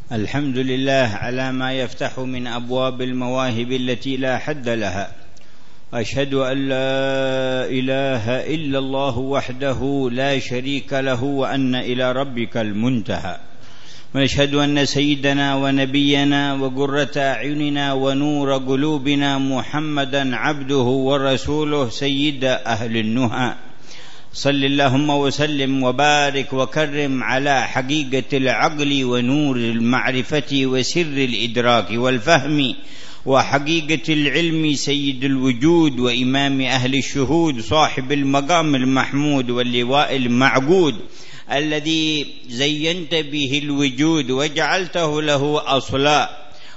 الحمد لله على ما يفتح من أبواب المواهب التي لا حد لها. أشهد أن لا إله إلا الله وحده لا شريك له وأن إلى ربك المنتهى. ونشهد أن سيدنا ونبينا وقرة أعيننا ونور قلوبنا محمدا عبده ورسوله سيد أهل النهى. صل اللهم وسلم وبارك وكرم على حقيقة العقل ونور المعرفة وسر الإدراك والفهم وحقيقة العلم سيد الوجود وإمام أهل الشهود صاحب المقام المحمود واللواء المعقود الذي زينت به الوجود وجعلته له أصلا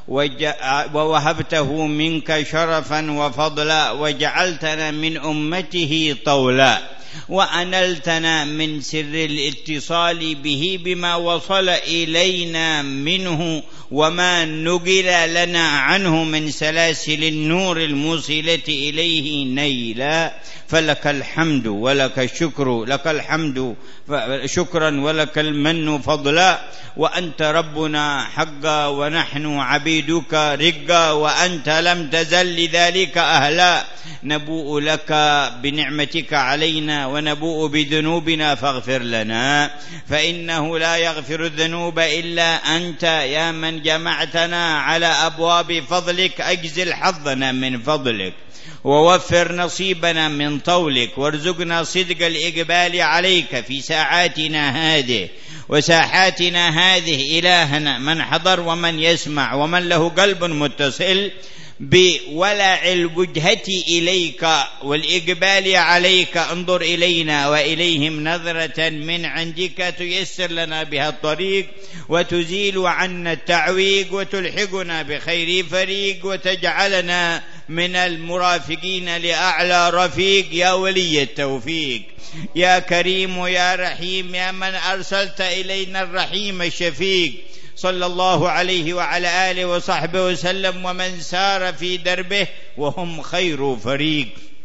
ووهبته منك شرفا وفضلا وجعلتنا من أمته طولا وأنلتنا من سر الاتصال به بما وصل إلينا منه وما نقل لنا عنه من سلاسل النور الموصلة إليه نيلا. فلك الحمد ولك الشكر، لك الحمد شكرا ولك المن فضلا. وأنت ربنا حقا ونحن عبيدك رقا وأنت لم تزل لذلك أهلا. نبوء لك بنعمتك علينا ونبوء بذنوبنا فاغفر لنا، فإنه لا يغفر الذنوب إلا أنت يا من جمعتنا على أبواب فضلك. أجزل حظنا من فضلك ووفر نصيبنا من طولك وارزقنا صدق الإقبال عليك في ساعاتنا هذه وساحاتنا هذه. إلهنا من حضر ومن يسمع ومن له قلب متصل بولع الوجهة إليك والإقبال عليك، انظر إلينا وإليهم نظرة من عندك تيسر لنا بها الطريق وتزيل عنا التعويق وتلحقنا بخير فريق وتجعلنا من المرافقين لأعلى رفيق. يا ولي التوفيق، يا كريم يا رحيم، يا من أرسلت إلينا الرحيم الشفيق، صلى الله عليه وعلى آله وصحبه وسلم ومن سار في دربه وهم خير فريق.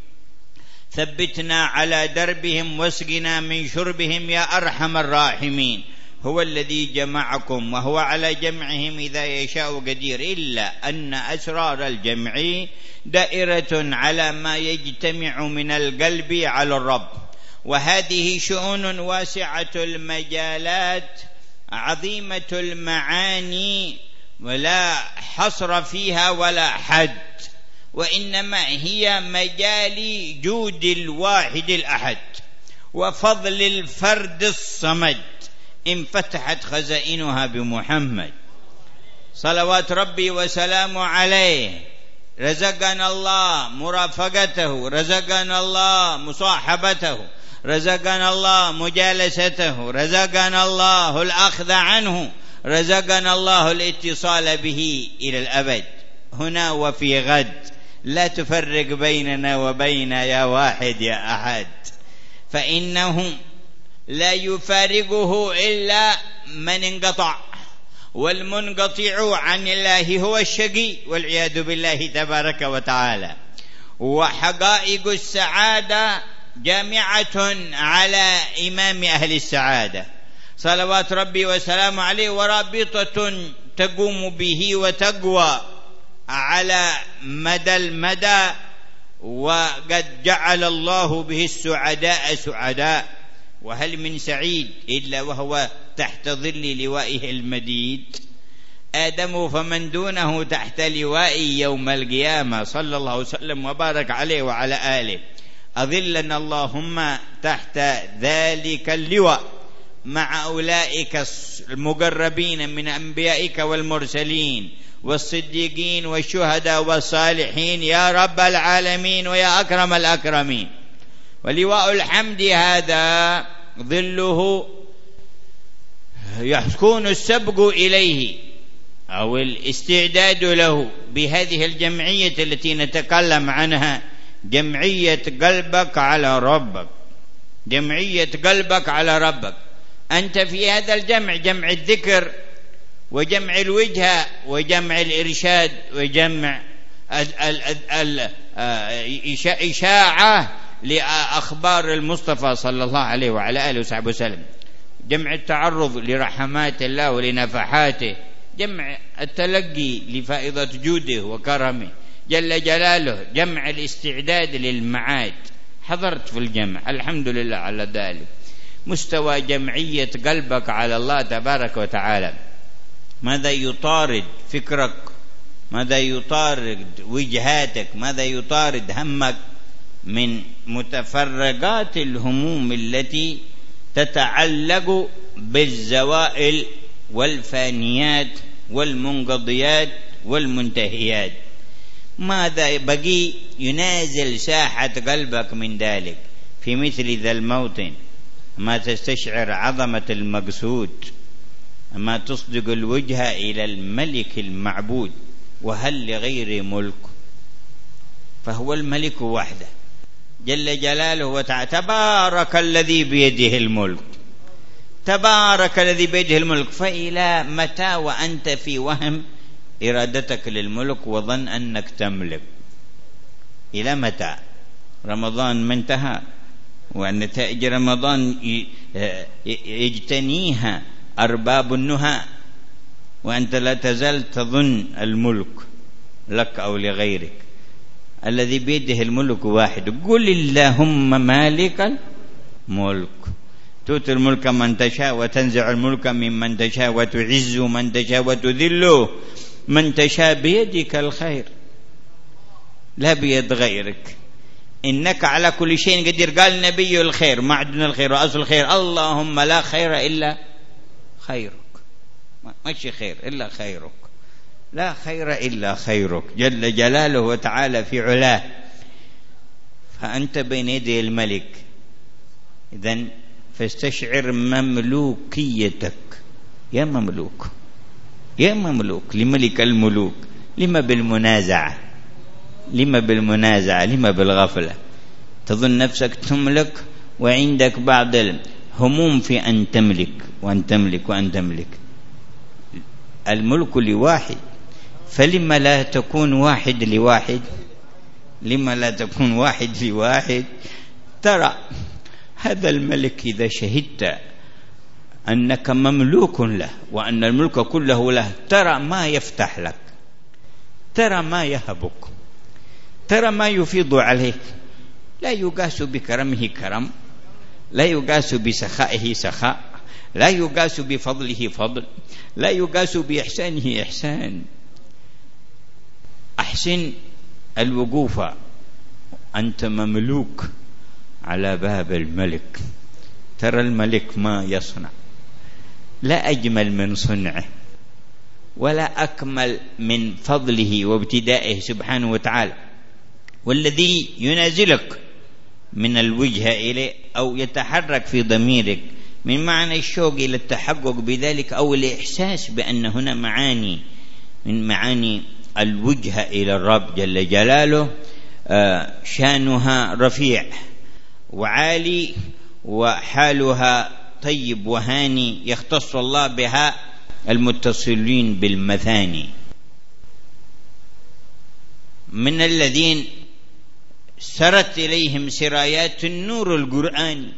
ثبتنا على دربهم واسقنا من شربهم يا أرحم الراحمين. هو الذي جمعكم وهو على جمعهم إذا يشاء قدير، إلا أن أسرار الجمع دائرة على ما يجتمع من القلب على الرب، وهذه شؤون واسعة المجالات عظيمة المعاني ولا حصر فيها ولا حد، وإنما هي مجال جود الواحد الأحد وفضل الفرد الصمد. انفتحت خزائنها بمحمد صلوات ربي وسلامه عليه. رزقنا الله مرافقته، رزقنا الله مصاحبته، رزقنا الله مجالسته، رزقنا الله الأخذ عنه، رزقنا الله الاتصال به إلى الأبد هنا وفي غد. لا تفرق بيننا وبين يا واحد يا أحد، فإنه لا يفارقه إلا من انقطع، والمنقطع عن الله هو الشقي والعياذ بالله تبارك وتعالى. وحقائق السعادة جامعة على إمام أهل السعادة صلوات ربي وسلامه عليه، ورابطة تقوم به وتقوى على مدى المدى. وقد جعل الله به السعداء سعداء، وهل من سعيد إلا وهو تحت ظل لوائه المديد. آدم فمن دونه تحت لواء يوم القيامة، صلى الله وسلم وبارك عليه وعلى آله. أظلنا اللهم تحت ذلك اللواء مع أولئك المقربين من أنبيائك والمرسلين والصديقين والشهداء والصالحين يا رب العالمين ويا أكرم الأكرمين. ولواء الحمد هذا ظله يكون السبق إليه أو الاستعداد له بهذه الجمعية التي نتكلم عنها، جمعية قلبك على ربك، جمعية قلبك على ربك. أنت في هذا الجمع، جمع الذكر وجمع الوجهة وجمع الإرشاد وجمع إشاعة لأخبار المصطفى صلى الله عليه وعلى آله وصحبه وسلم، جمع التعرض لرحمات الله ولنفحاته، جمع التلقي لفائضة جوده وكرمه جل جلاله، جمع الاستعداد للمعاد. حضرت في الجمع، الحمد لله على ذلك. مستوى جمعية قلبك على الله تبارك وتعالى، ماذا يطارد فكرك، ماذا يطارد وجهاتك، ماذا يطارد همك من متفرقات الهموم التي تتعلق بالزوائل والفانيات والمنقضيات والمنتهيات. ماذا بقي ينازل ساحة قلبك من ذلك في مثل ذا الموطن؟ ما تستشعر عظمة المقصود، ما تصدق الوجه إلى الملك المعبود. وهل لغير ملك؟ فهو الملك وحده جل جلاله وتعالى. تبارك الذي بيده الملك، تبارك الذي بيده الملك. فإلى متى وأنت في وهم إرادتك للملك وظن أنك تملك؟ إلى متى؟ رمضان ما انتهى، وأن نتائج رمضان يجتنيها أرباب النهى، وأنت لا تزال تظن الملك لك أو لغيرك. الذي بيده الملك واحد. قل اللهم مالك الملك تؤتي الملك من تشاء وتنزع الملك ممن تشاء وتعز من تشاء وتذل من تشاء، بيدك الخير لا بيد غيرك، إنك على كل شيء قدير. قال نبي الخير معدن الخير وأصل الخير، اللهم لا خير إلا خيرك. ماشي خير إلا خيرك، لا خير إلا خيرك جل جلاله وتعالى في علاه. فأنت بين يدي الملك، إذن فاستشعر مملوكيتك. يا مملوك، يا مملوك لملك الملوك. لما بالمنازعة؟ لما بالمنازعة؟ لما بالغفلة؟ تظن نفسك تملك وعندك بعض الهموم في أن تملك وأن تملك وأن تملك. الملك لواحد، فلما لا تكون واحد لواحد؟ لما لا تكون واحد لواحد؟ ترى هذا الملك إذا شهدت أنك مملوك له وأن الملك كله له، ترى ما يفتح لك، ترى ما يهبك، ترى ما يفيض عليك. لا يقاس بكرمه كرم، لا يقاس بسخائه سخاء، لا يقاس بفضله فضل، لا يقاس بإحسانه إحسان. أحسن الوقوف، أنت مملوك على باب الملك. ترى الملك ما يصنع، لا أجمل من صنعه ولا أكمل من فضله وابتدائه سبحانه وتعالى. والذي ينازلك من الوجه إليه أو يتحرك في ضميرك من معنى الشوق إلى التحقق بذلك أو الإحساس بأن هنا معاني من معاني الوجه إلى الرب جل جلاله، شانها رفيع وعالي وحالها طيب وهاني، يختص الله بها المتصلين بالمثاني. من الذين سرت إليهم سرايات النور القرآني،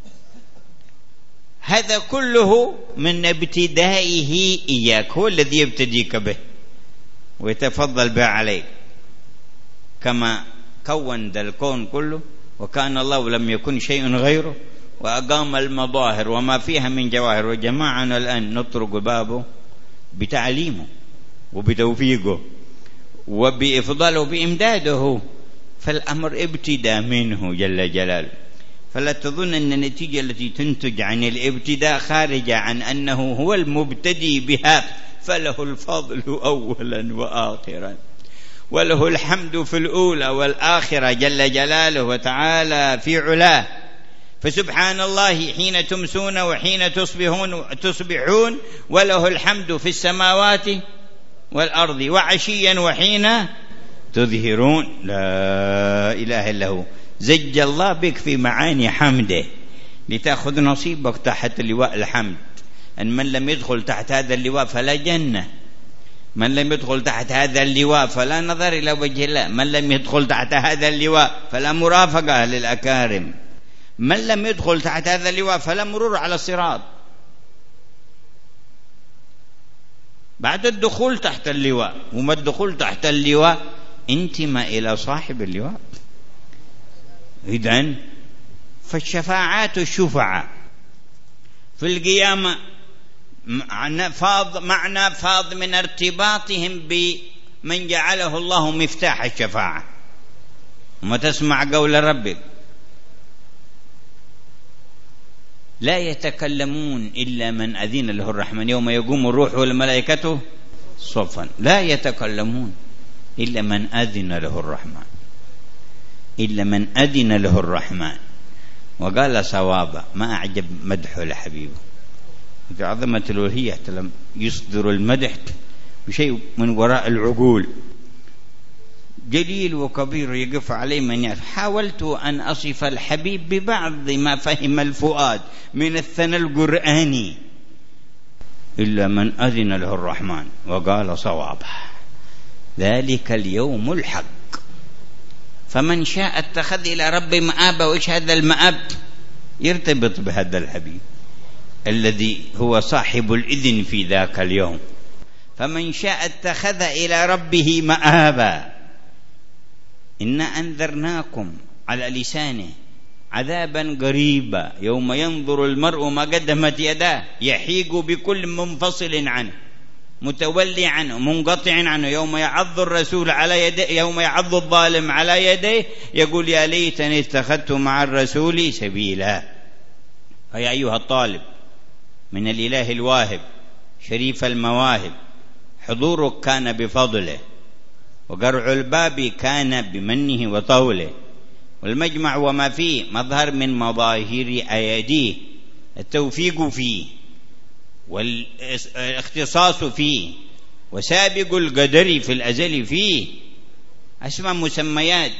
هذا كله من ابتدائه إياك، هو الذي يبتديك به ويتفضل به عليك. كما كون ذا الكون كله وكان الله لم يكن شيء غيره، وأقام المظاهر وما فيها من جواهر، وجماعنا الآن نطرق بابه بتعليمه وبتوفيقه وبإفضاله وبإمداده. فالأمر ابتداء منه جل جلاله. فلا تظن أن النتيجة التي تنتج عن الابتداء خارجة عن أنه هو المبتدي بها، فله الفضل أولا وآخرا، وله الحمد في الأولى والآخرة جل جلاله وتعالى في علاه. فسبحان الله حين تمسون وحين تصبحون، وله الحمد في السماوات والأرض وعشيا وحين تظهرون. لا إله إلا هو. زج الله بك في معاني حمده لتأخذ نصيبك تحت لواء الحمد. أن من لم يدخل تحت هذا اللواء فلا جنة، من لم يدخل تحت هذا اللواء فلا نظر إلى وجه الله، من لم يدخل تحت هذا اللواء فلا مرافقة للأكارم، من لم يدخل تحت هذا اللواء فلا مرور على الصراط. بعد الدخول تحت اللواء، وما الدخول تحت اللواء انتماء إلى صاحب اللواء. إذن فالشفاعات الشفعاء في القيامة معنى فاض من ارتباطهم بمن جعله الله مفتاح الشفاعة. وما تسمع قول ربك لا يتكلمون إلا من أذن له الرحمن يوم يقوم الروح والملائكة صفا، لا يتكلمون إلا من أذن له الرحمن، إلا من أذن له الرحمن وقال صوابا. ما أعجب مدحه لحبيبه في عظمة الألوهية لم يصدر المدح بشيء من وراء العقول، جليل وكبير يقف عليه من يعرف. حاولت أن أصف الحبيب ببعض ما فهم الفؤاد من الثنى القرآني، إلا من أذن له الرحمن وقال صوابا، ذلك اليوم الحق، فمن شاء اتخذ إلى رب مآبا. وإيش هذا المآب؟ يرتبط بهذا الحبيب الذي هو صاحب الإذن في ذاك اليوم. فمن شاء اتخذ إلى ربه مآبا. إنا أنذرناكم على لسانه عذابا قريبا يوم ينظر المرء ما قدمت يداه يحيق بكل منفصل عنه متولي عنه منقطع عنه. يوم يعض الرسول على يديه، يوم يعض الظالم على يديه يقول يا ليتني اتخذت مع الرسول سبيلا. فيا أيها الطالب من الإله الواهب شريف المواهب، حضورك كان بفضله، وقرع الباب كان بمنه وطوله، والمجمع وما فيه مظهر من مظاهر أيديه، التوفيق فيه والاختصاص فيه وسابق القدر في الأزل فيه، أسمى مسميات.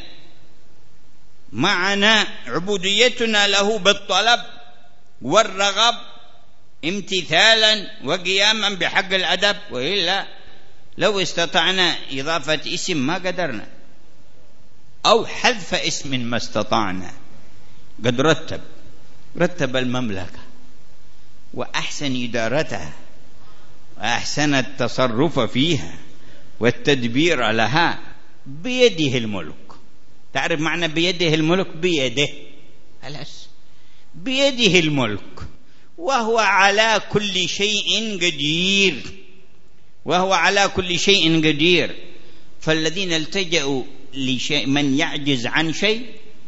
معنا عبوديتنا له بالطلب والرغب امتثالا وقياما بحق الأدب، وإلا لو استطعنا إضافة اسم ما قدرنا، أو حذف اسم ما استطعنا. قد رتب المملكة وأحسن إدارتها وأحسن التصرف فيها والتدبير لها، بيده الملك. تعرف معنى بيده الملك؟ بيده خلاص، بيده الملك، وهو على كل شيء قدير، وهو على كل شيء قدير. فالذين التجأوا لشيء، من يعجز عن شيء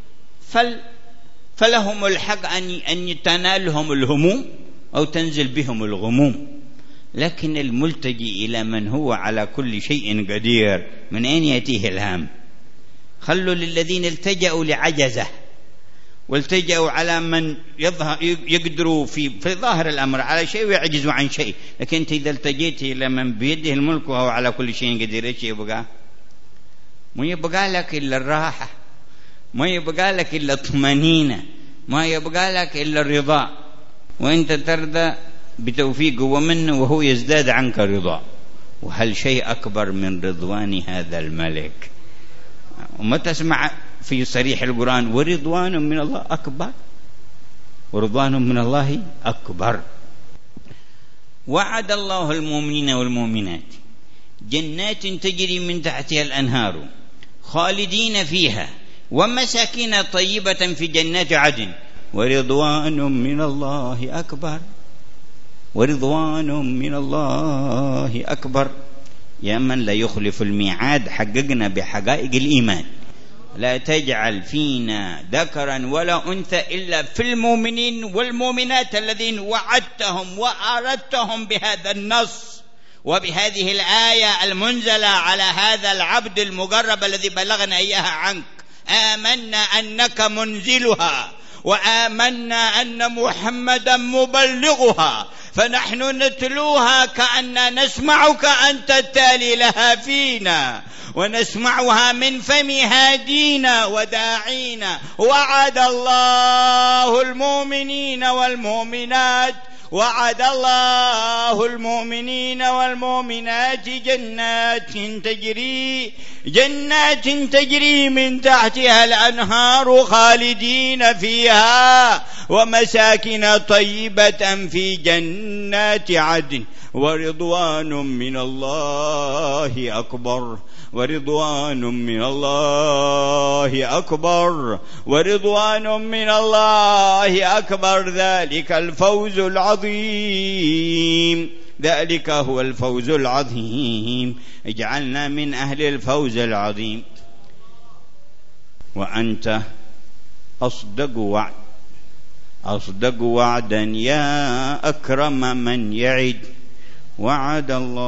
فلهم الحق أن تنالهم الهموم أو تنزل بهم الغموم، لكن الملتجئ إلى من هو على كل شيء قدير من أين يأتيه الهام؟ خلوا للذين التجأوا لعجزه والتجأوا على من يقدروا في ظاهر الأمر على شيء ويعجزوا عن شيء. لكن أنت إذا التجيت إلى من بيده الملك وهو على كل شيء قدير، إيش يبقى؟ ما يبقى لك إلا الراحة، ما يبقى لك إلا الطمأنينة، ما يبقى لك إلا الرضا، وأنت ترضى بتوفيقه ومنه وهو يزداد عنك رضا. وهل شيء أكبر من رضوان هذا الملك؟ وما تسمع في صريح القرآن ورضوان من الله أكبر، ورضوان من الله أكبر. وعد الله المؤمنين والمؤمنات جنات تجري من تحتها الأنهار خالدين فيها ومساكن طيبة في جنات عدن ورضوان من الله أكبر، ورضوان من الله أكبر. يا من لا يخلف الميعاد، حققنا بحقائق الإيمان. لا تجعل فينا ذكرا ولا أنثى إلا في المؤمنين والمؤمنات الذين وعدتهم وأردتهم بهذا النص وبهذه الآية المنزلة على هذا العبد المقرب الذي بلغنا إياها عنك. آمنا أنك منزلها وآمنا أن محمدا مبلغها، فنحن نتلوها كأننا نسمعك أنت التالي لها فينا، ونسمعها من فم هادينا وداعينا. وعد الله المؤمنين والمؤمنات وعد الله المؤمنين والمؤمنات جنات تجري من تحتها الأنهار خالدين فيها ومساكن طيبة في جنات عدن ورضوان من الله أكبر ورضوان من الله أكبر ورضوان من الله أكبر. ذلك الفوز العظيم، ذلك هو الفوز العظيم. اجعلنا من أهل الفوز العظيم. وأنت أصدق وعدا يا أكرم من يعد. وعد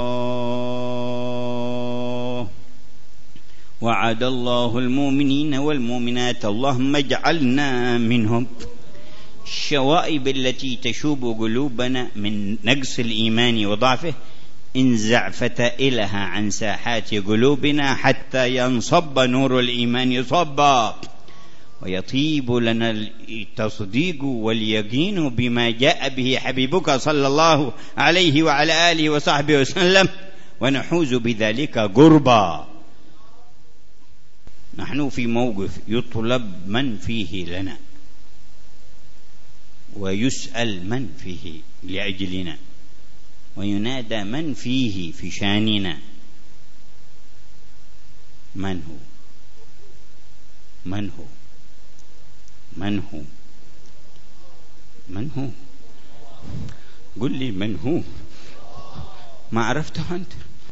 الله المؤمنين والمؤمنات، اللهم اجعلنا منهم. الشوائب التي تشوب قلوبنا من نقص الإيمان وضعفه انزع فتائلها عن ساحات قلوبنا حتى ينصب نور الإيمان صبا، ويطيب لنا التصديق واليقين بما جاء به حبيبك صلى الله عليه وعلى آله وصحبه وسلم، ونحوز بذلك قربا. نحن في موقف يطلب من فيه لنا، ويسأل من فيه لأجلنا، وينادى من فيه في شاننا. من هو؟ من هو؟ من هو؟ من هو؟ قل لي من هو. ما عرفته أنت؟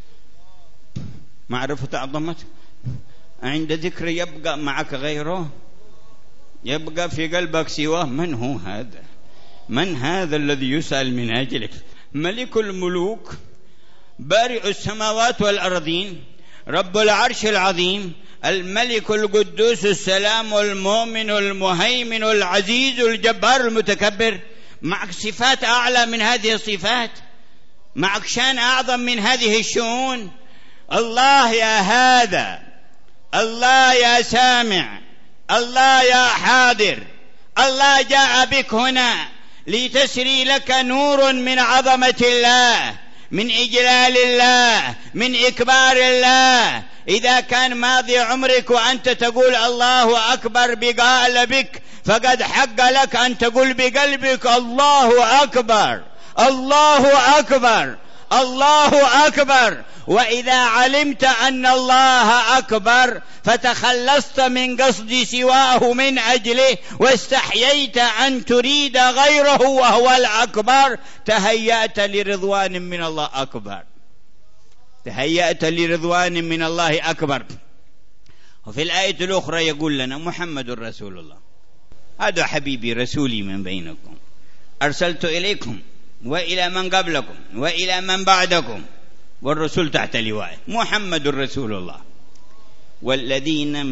ما عرفت عظمته؟ عند ذكر يبقى معك غيره؟ يبقى في قلبك سواه؟ من هو هذا؟ من هذا الذي يسأل من أجلك؟ ملك الملوك، بارئ السماوات والأرضين، رب العرش العظيم، الملك القدوس السلام المؤمن المهيمن العزيز الجبار المتكبر. معك صفات أعلى من هذه الصفات، معك شان أعظم من هذه الشؤون. الله يا هذا، الله يا سامع، الله يا حاضر، الله جاء بك هنا لتسري لك نور من عظمة الله، من إجلال الله، من إكبار الله. إذا كان ماضي عمرك وأنت تقول الله أكبر بقلبك، فقد حق لك أن تقول بقلبك الله أكبر، الله أكبر، الله أكبر. وإذا علمت أن الله أكبر فتخلصت من قصد سواه من أجله، واستحييت أن تريد غيره وهو الأكبر، تهيأت لرضوان من الله أكبر، تهيأت لرضوان من الله أكبر. وفي الآية الأخرى يقول لنا محمد رسول الله، هذا حبيبي رسولي من بينكم، أرسلت إليكم وإلى من قبلكم وإلى من بعدكم، والرسول تحت لوائه، محمد رسول الله. والذين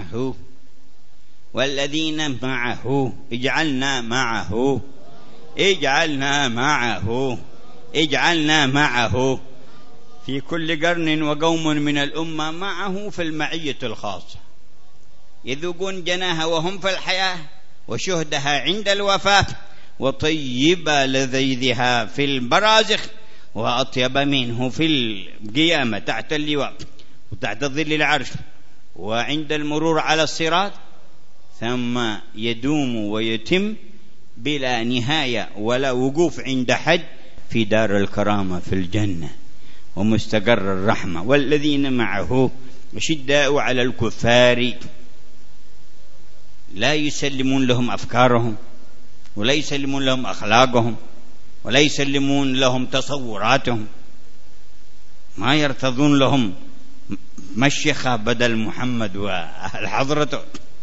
معه اجعلنا معه في كل قرن وقوم من الأمة معه في المعية الخاصة، يذوقون جناها وهم في الحياة، وشهدها عند الوفاة، وطيب لذيذها في البرازخ، وأطيب منه في القيامة تحت اللواء وتحت ظل العرش، وعند المرور على الصراط، ثم يدوم ويتم بلا نهاية ولا وقوف عند حد في دار الكرامة في الجنة ومستقر الرحمة. والذين معه أشداء على الكفار، لا يسلمون لهم أفكارهم، ولا يسلمون لهم أخلاقهم، ولا يسلمون لهم تصوراتهم، ما يرتضون لهم مشيخة بدل محمد والحضرة.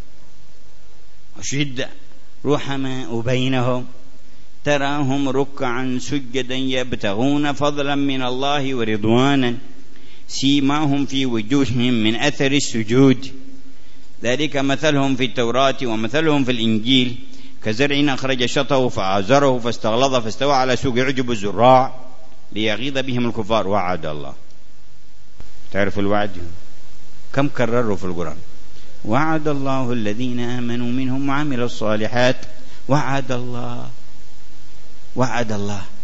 وشدة رحماء بينهم، تراهم ركعا سجدا يبتغون فضلا من الله ورضوانا، سيماهم في وجوههم من أثر السجود، ذلك مثلهم في التوراة ومثلهم في الإنجيل، كزرع أخرج شطه فآزره فاستغلظ فاستوى على سوق يعجب الزراع ليغيظ بهم الكفار. وعد الله، تعرف الوعد كم كرروا في القرآن؟ وعد الله الذين آمنوا منهم وعملوا الصالحات. وعد الله، وعد الله.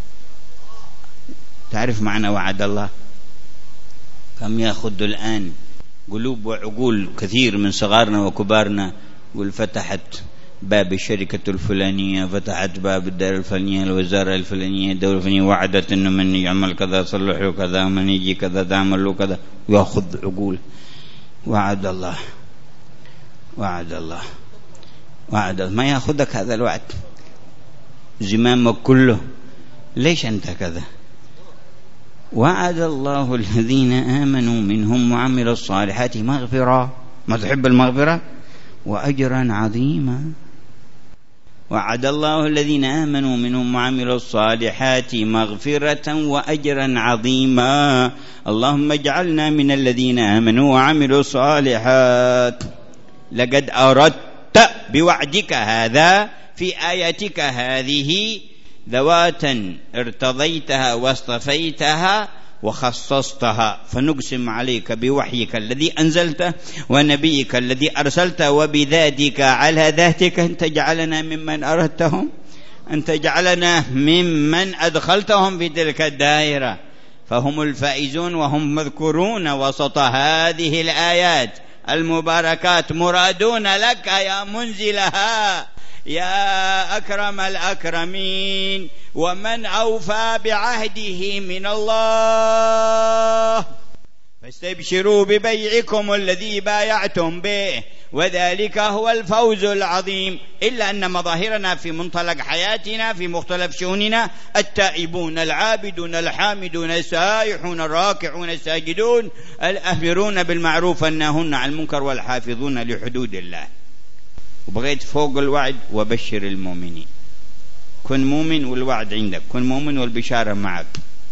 تعرف معنى وعد الله؟ كم يأخذ الآن قلوب وعقول كثير من صغارنا وكبارنا، يقول فتحت باب الشركة الفلانية، فتحت باب الدار الفلانية، الوزارة الفلانية، الدولة الفلانية وعدت إنه من يعمل كذا صلح له كذا، من يجي كذا تعمل له كذا، ويأخذ عقول. وعد الله، وعد الله، وعد الله. ما يأخذك هذا الوعد زمامك كله، ليش أنت كذا؟ وعد الله الذين آمنوا منهم وعملوا الصالحات مغفرة، ما تحب المغفرة؟ وأجرا عظيما. وعد الله الذين آمنوا منهم وعملوا الصالحات مغفرة وأجرا عظيما. اللهم اجعلنا من الذين آمنوا وعملوا الصالحات. لقد أردت بوعدك هذا في آياتك هذه ذواتا ارتضيتها واصطفيتها وخصصتها، فنقسم عليك بوحيك الذي أنزلته ونبيك الذي أرسلته وبذاتك على ذاتك أن تجعلنا ممن أردتهم، أن تجعلنا ممن أدخلتهم في تلك الدائرة، فهم الفائزون وهم مذكورون وسط هذه الآيات المباركات، مرادون لك يا منزلها يا أكرم الأكرمين. ومن أوفى بعهده من الله فاستبشروا ببيعكم الذي بايعتم به وذلك هو الفوز العظيم. إلا أن مظاهرنا في منطلق حياتنا في مختلف شؤوننا التائبون العابدون الحامدون السائحون الراكعون الساجدون الآمرون بالمعروف الناهون عن المنكر والحافظون لحدود الله. وبغيت فوق الوعد وبشر المؤمنين. كن مؤمن والوعد عندك، كن مؤمن والبشارة معك.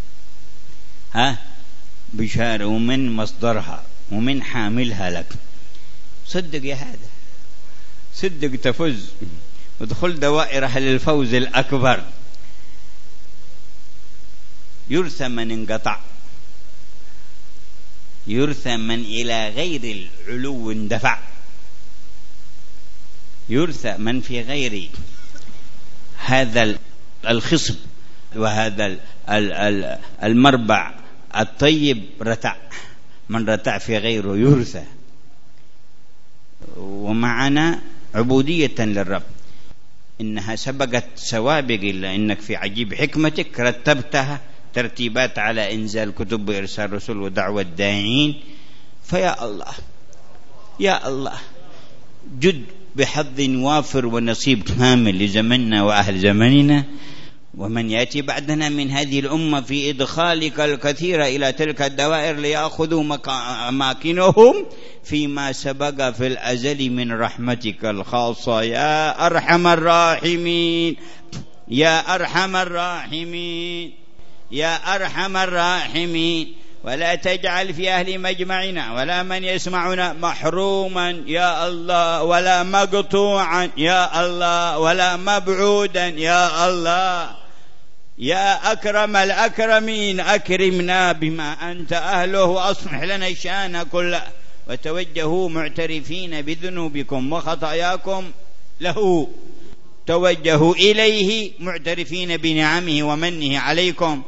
بشارة ومن مصدرها ومن حاملها لك. صدق يا هذا، صدق تفوز ودخل دوائر للفوز الأكبر. يرثى من انقطع، يرثى من إلى غير العلو اندفع، يرثى من في غير هذا الخصب وهذا المربع الطيب رتع، من رتع في غيره يرثى. ومعنا عبودية للرب، إنها سبقت سوابق، إلا إنك في عجيب حكمتك رتبتها ترتيبات على إنزال كتب وإرسال رسل ودعوة الداعين. فيا الله يا الله جد بحظ وافر ونصيب كامل لزمننا وأهل زمننا ومن يأتي بعدنا من هذه الأمة في إدخالك الكثير إلى تلك الدوائر ليأخذوا أماكنهم فيما سبق في الأزل من رحمتك الخاصة يا أرحم الراحمين، يا أرحم الراحمين، يا أرحم الراحمين. ولا تجعل في أهل مجمعنا ولا من يسمعنا محروما يا الله، ولا مقطوعا يا الله، ولا مبعودا يا الله. يا أكرم الأكرمين أكرمنا بما أنت أهله وأصلح لنا الشأن كله. وتوجهوا معترفين بذنوبكم وخطاياكم له، توجهوا إليه معترفين بنعمه ومنه عليكم.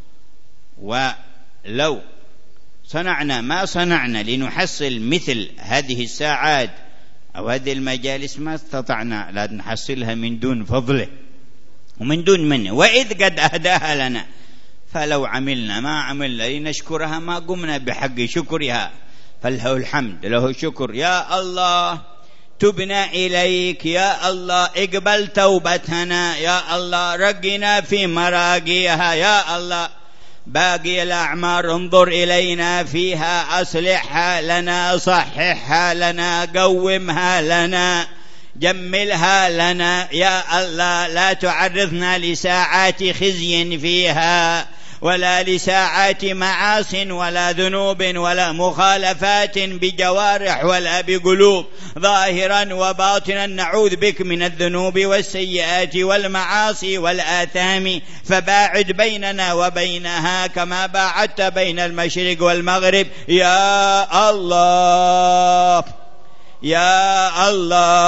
ولو صنعنا ما صنعنا لنحصل مثل هذه الساعات أو هذه المجالس ما استطعنا لا نحصلها من دون فضله ومن دون منه، وإذ قد أهداها لنا. فلو عملنا ما عملنا لنشكرها ما قمنا بحق شكرها، فله الحمد له الشكر. يا الله تبنا إليك، يا الله اقبل توبتنا، يا الله رقنا في مراقيها، يا الله باقي الأعمار انظر إلينا فيها، أصلحها لنا، صححها لنا، قومها لنا، جملها لنا يا الله. لا تعرضنا لساعات خزي فيها ولا لساعات معاص ولا ذنوب ولا مخالفات بجوارح ولا بقلوب، ظاهرا وباطنا نعوذ بك من الذنوب والسيئات والمعاصي والآثام، فباعد بيننا وبينها كما باعدت بين المشرق والمغرب يا الله يا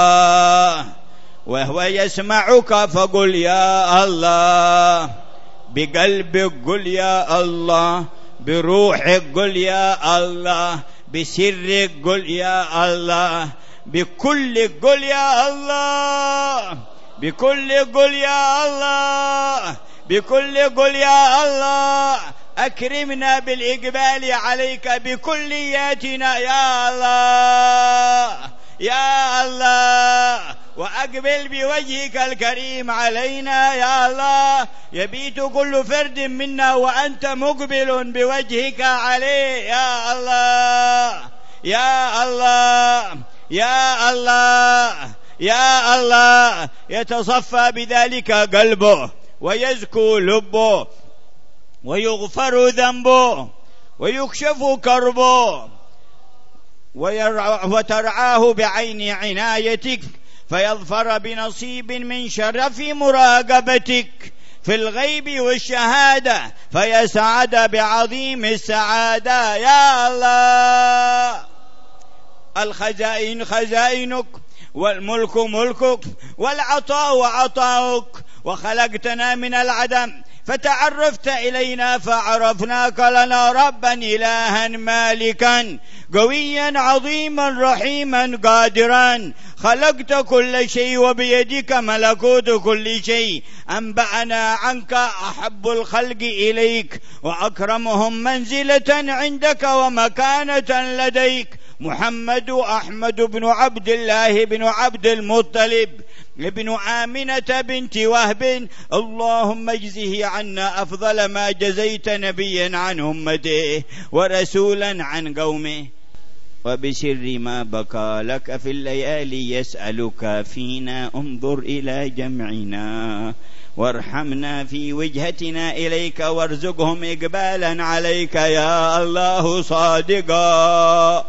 الله. وهو يسمعك فقل يا الله بقلبك قل يا الله، بروحك قل يا الله، بسرك قل يا الله، بكلك قل يا الله، بكلك قل يا الله، بكلك قل يا الله. أكرمنا بالإقبال عليك بكلياتنا يا الله يا الله، وأقبل بوجهك الكريم علينا يا الله. يبيت كل فرد منا وأنت مقبل بوجهك عليه يا الله يا الله يا الله يا الله. يتصفى بذلك قلبه ويزكو لبه ويغفر ذنبه ويكشف كربه وترعاه بعين عنايتك، فيظفر بنصيب من شرف مراقبتك في الغيب والشهادة، فيسعد بعظيم السعادة يا الله. الخزائن خزائنك والملك ملكك والعطاء عطاؤك، وخلقتنا من العدم فتعرفت إلينا فعرفناك لنا ربا إلها مالكا قويا عظيما رحيما قادرا. خلقت كل شيء وبيدك ملكوت كل شيء. أنبأنا عنك أحب الخلق إليك وأكرمهم منزلة عندك ومكانة لديك محمد أحمد بن عبد الله بن عبد المطلب ابن آمنة بنت وهب. اللهم اجزه عنا أفضل ما جزيت نبيا عن أمته ورسولا عن قومه. وبسر ما بقى لك في الليالي يسألك فينا انظر إلى جمعنا وارحمنا في وجهتنا إليك وارزقهم إقبالا عليك يا الله صادقا،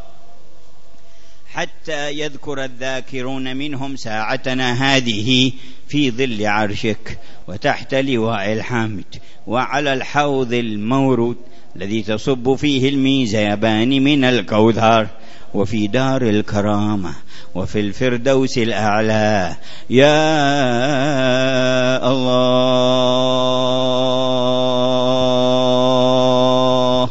حتى يذكر الذاكرون منهم ساعتنا هذه في ظل عرشك وتحت لواء الحمد وعلى الحوض المورود الذي تصب فيه الميزابان من الكوثر، وفي دار الكرامة وفي الفردوس الأعلى يا الله.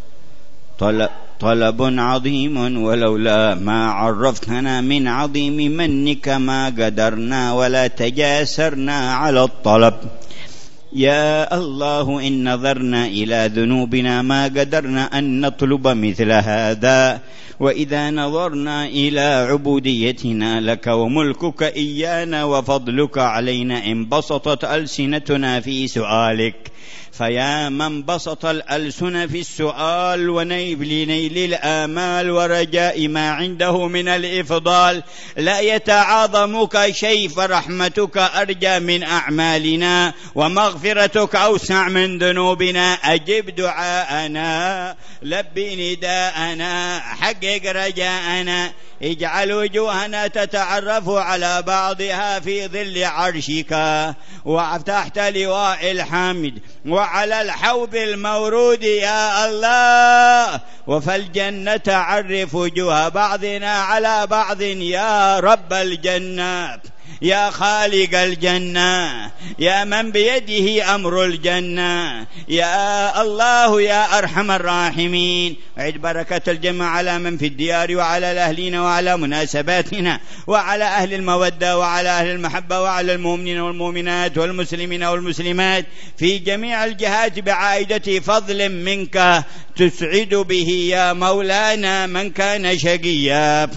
طلب عظيم ولولا ما عرفتنا من عظيم منك ما قدرنا ولا تجاسرنا على الطلب يا الله. إن نظرنا إلى ذنوبنا ما قدرنا أن نطلب مثل هذا، وإذا نظرنا إلى عبوديتنا لك وملكك إيانا وفضلك علينا انبسطت ألسنتنا في سؤالك. فيا من بسط الألسن في السؤال لنيل الآمال ورجاء ما عنده من الإفضال، لا يتعاظمك شيء، فرحمتك أرجى من أعمالنا ومغفرتك أوسع من ذنوبنا. أجب دعاءنا، لبي نداءنا، حقق رجاءنا، اجعل وجوهنا تتعرف على بعضها في ظل عرشك وتحت لواء الحمد وعلى الحوض المورود يا الله. وفي الجنة عرف وجوه بعضنا على بعض يا رب الجنة، يا خالق الجنة، يا من بيده أمر الجنة يا الله يا أرحم الراحمين. عد بركة الجمع على من في الديار وعلى الأهلين وعلى مناسباتنا وعلى أهل المودة وعلى أهل المحبة وعلى المؤمنين والمؤمنات والمسلمين والمسلمات في جميع الجهات بعائدة فضل منك تسعد به يا مولانا من كان شقيا،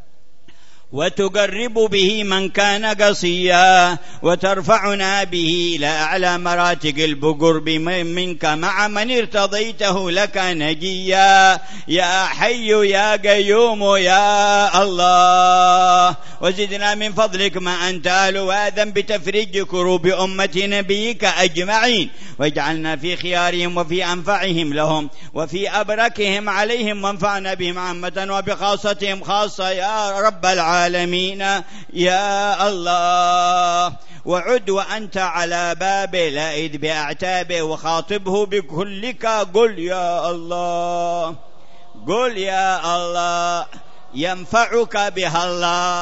وتقرب به من كان قصيا، وترفعنا به إلى أعلى مراتب البقرب منك مع من ارتضيته لك نجيا يا حي يا قيوم يا الله. وزدنا من فضلك ما أنت أهل وآذن بتفريج كروب أمة نبيك أجمعين، واجعلنا في خيارهم وفي أنفعهم لهم وفي أبركهم عليهم، وانفعنا بهم عامة وبخاصتهم خاصة يا رب العالمين يا الله. وعد وأنت على بابه لائذ بأعتابه وخاطبه بكلك قل يا الله، قل يا الله، ينفعك بها الله،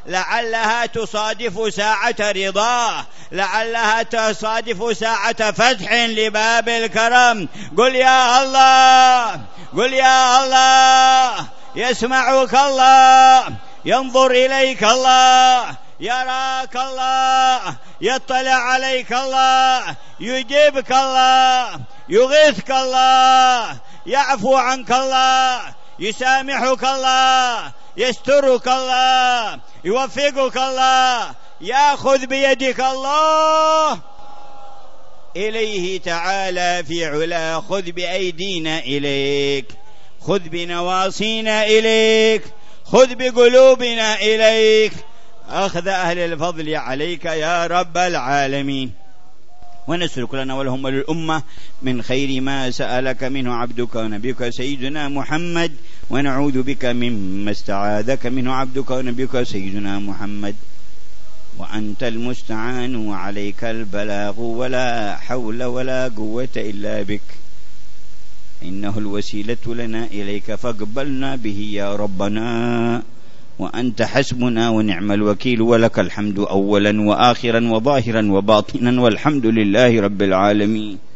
لعلها تصادف ساعة رضاه، لعلها تصادف ساعة فتح لباب الكرم. قل يا الله، قل يا الله، يسمعك الله، ينظر إليك الله، يراك الله، يطلع عليك الله، يجيبك الله، يغيثك الله، يعفو عنك الله، يسامحك الله، يسترك الله، يوفقك الله، يأخذ بيدك الله إليه تعالى في علا. خذ بأيدينا إليك، خذ بنواصينا إليك، خذ بقلوبنا إليك، أخذ أهل الفضل عليك يا رب العالمين. ونسألك لنا ولهم وللأمة من خير ما سألك منه عبدك ونبيك سيدنا محمد، ونعوذ بك مما استعاذك منه عبدك ونبيك سيدنا محمد. وأنت المستعان وعليك البلاغ، ولا حول ولا قوة إلا بك، إنه الوسيلة لنا إليك فاقبلنا به يا ربنا، وأنت حسبنا ونعم الوكيل، ولك الحمد أولا وآخرا وظاهرا وباطنا، والحمد لله رب العالمين.